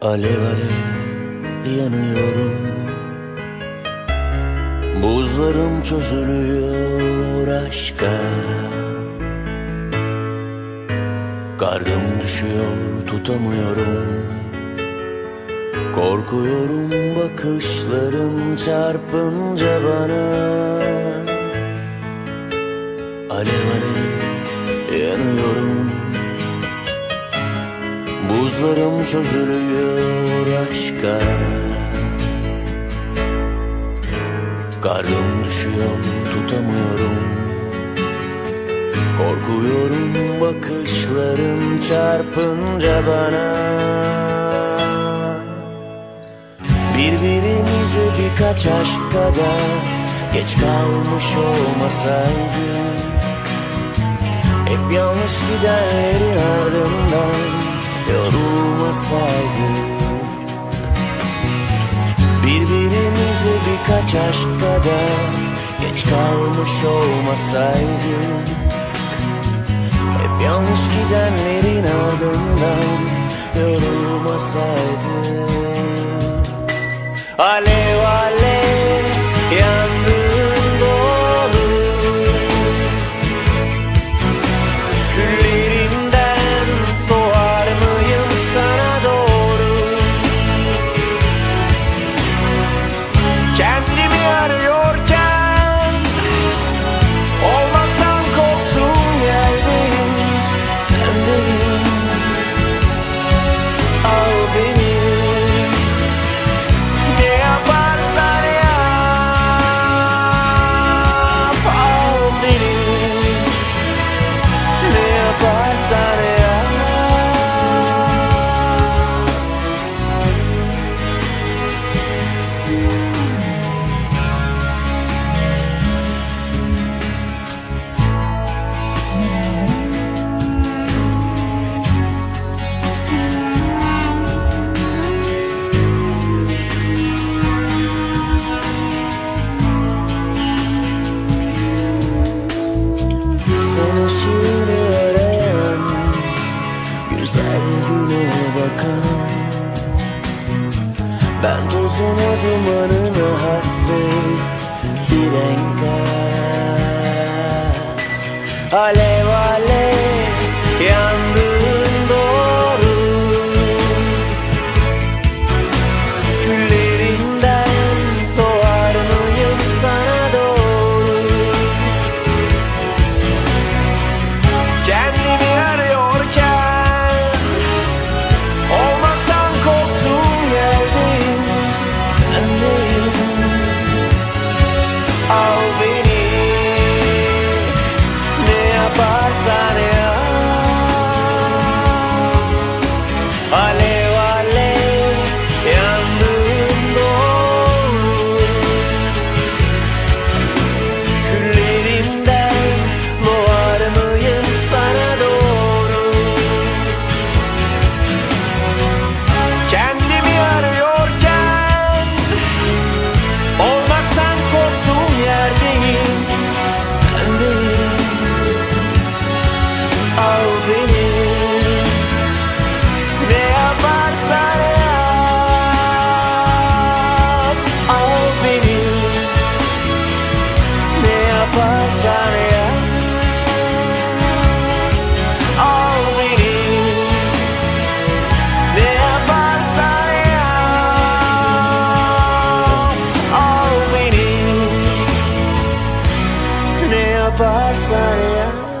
Alev alev yanıyorum. Buzlarım çözülüyor aşka. Karnım düşüyor, tutamıyorum. Korkuyorum bakışların çarpınca bana. Alev alev yanıyorum. Buzlarım çözülüyor aşka. Karnım düşüyor, tutamıyorum. Korkuyorum bakışların çarpınca bana. Birbirimize birkaç aşk kadar geç kalmış olmasaydık, hep yanlış gidenlerin ardından yorulmasaydık. Birbirimize birkaç aşk kadar geç kalmış olmasaydık, hep yanlış gidenlerin ardından yorulmasaydık. Alev alev yandığın doğru, küllerinden doğar mıyım sana doğru? Kendimi arıyorken olmaktan korktuğum yerdeyim, sendeyim. Al beni, ne yaparsan yap. Al beni, ne yaparsan yap. Sen ışığını arayan, güzel güne bakan, ben tozuna dumanına hasret bir enkaz. Alev alev yandığın doğru, küllerinden doğar mıyım sana doğru? Kendimi arıyorken olmaktan korktuğum yerdeyim, sendeyim. Al beni, ne yaparsan yap. Alev alev yandığın doğru, küllerimden doğar mıyım sana doğru? Kendimi arıyorken olmaktan korktuğum yerdeyim, sendeyim. Al beni, ne yaparsan yap. Al beni, ne yaparsan yap. Al beni, ne yaparsan yap. Al beni, ne yaparsan yap.